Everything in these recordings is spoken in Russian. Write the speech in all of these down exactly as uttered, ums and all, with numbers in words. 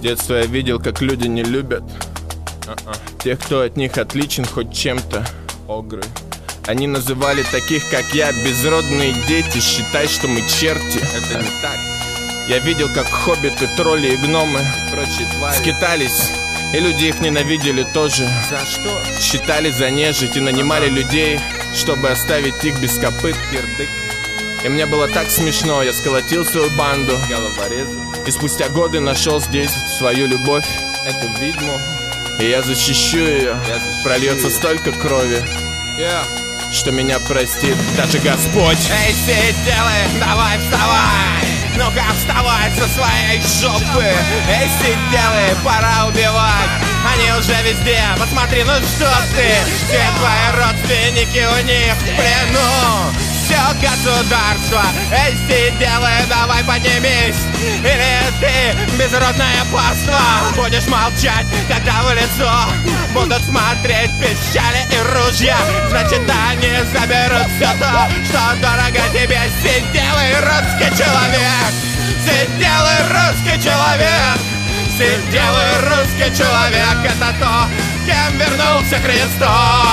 детства я видел, как люди не любят uh-uh. тех, кто от них отличен хоть чем-то. Огры. Они называли таких, как я, безродные дети. Считай, что мы черти. Это не так. Я видел, как хоббиты, тролли и гномы прочие твари скитались, и люди их ненавидели тоже. За что? Считали за нежить и нанимали uh-huh. людей, чтобы оставить их без копыт. Кирдык. И мне было так смешно. Я сколотил свою банду головорезов и спустя годы нашел здесь свою любовь, эту ведьму. И я защищу ее. Я защищу Прольется ее. Столько крови, yeah. что меня простит даже Господь. Эй, сиделы, давай вставай! Ну-ка вставай со своей жопы! Эй, сиделы, пора убивать! Они уже везде, посмотри, ну что ты! Все твои родственники у них в плену! Все государство! Эй, сиделы, давай поднимись! Или ты, безродная паства, будешь молчать, когда в лицо будут смотреть пищали и ружья? Значит, они заберут все то, что дорого тебе, сиделый русский человек! Сиделый русский человек! Сиделый русский человек! Это то, кем вернулся Христос!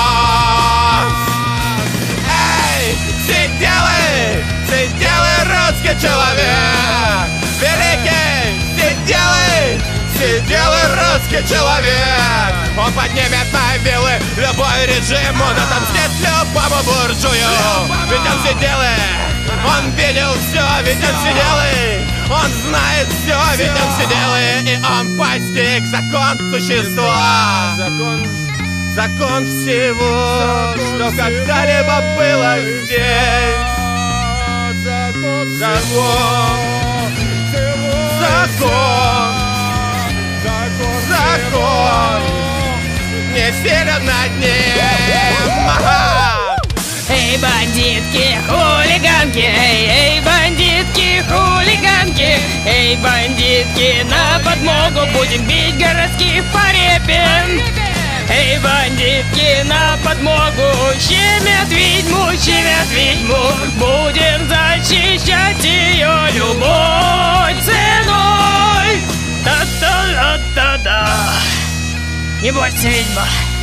Эй, сиделый! Сиделый русский человек! Великий! Сиделый! Сиделый русский человек! Он поднимет на вилы любой режим, он отомстит любому буржую! Ведь он сиделый! Он видел все, ведь он сиделый! Он знает все, ведь он сиделый! И он постиг закон существа! Закон, закон всего, закон что когда-либо было здесь! Закон, закон, закон, закон, закон не силен над ним! Эй, бандитки, хулиганки, эй, эй, бандитки, хулиганки, эй, бандитки, на подмогу будем бить городских порепин. Эй, бандитки, на подмогу, щемят ведьму, щемят ведьму, будем защищать ее любой ценой. Та-та-та-та-та. Не бойся, ведьма.